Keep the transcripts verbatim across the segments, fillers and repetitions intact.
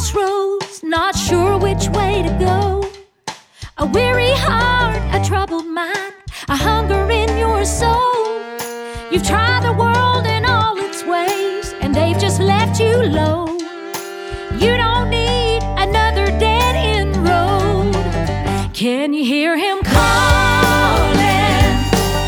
crossroads, not sure which way to go. A weary heart, a troubled mind, a hunger in your soul. You've tried the world in all its ways, and they've just left you low. You don't need another dead-end road. Can you hear him calling,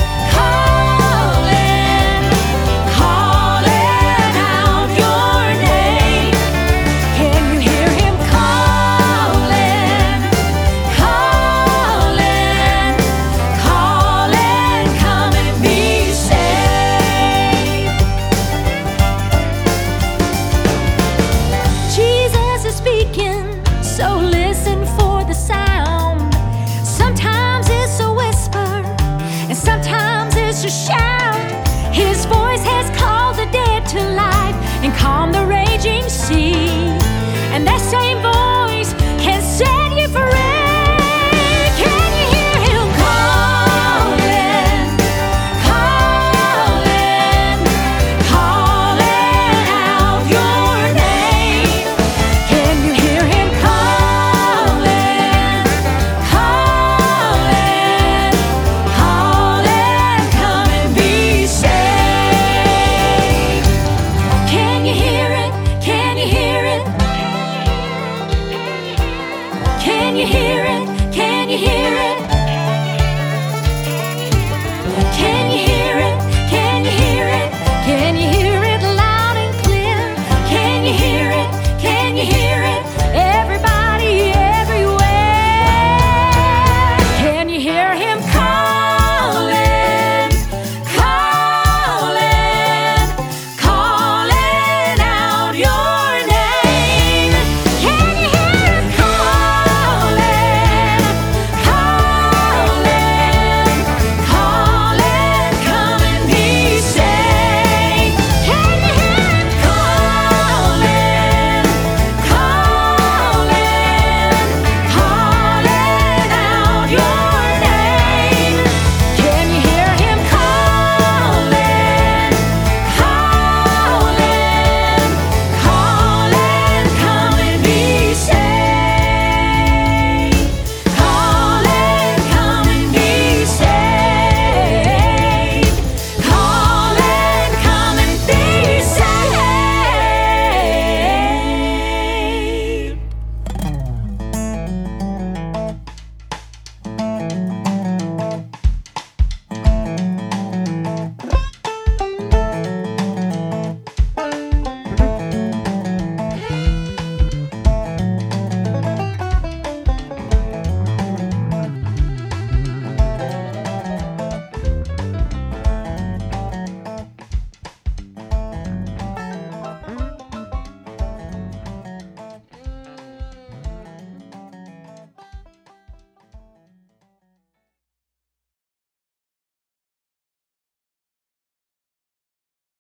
calling, calling out your name? Can you hear him calling, calling, calling, come and be saved? Jesus is speaking, so listen for the sound. Sometimes it's a whisper, and sometimes it's a shout. His voice has called the dead to life and calmed the raging sea. And that same voice can set you free. Can you hear him calling, calling, calling out your name? Can you hear him calling, calling, calling, come and be saved? Can you hear it? Can you hear it? Can you hear it?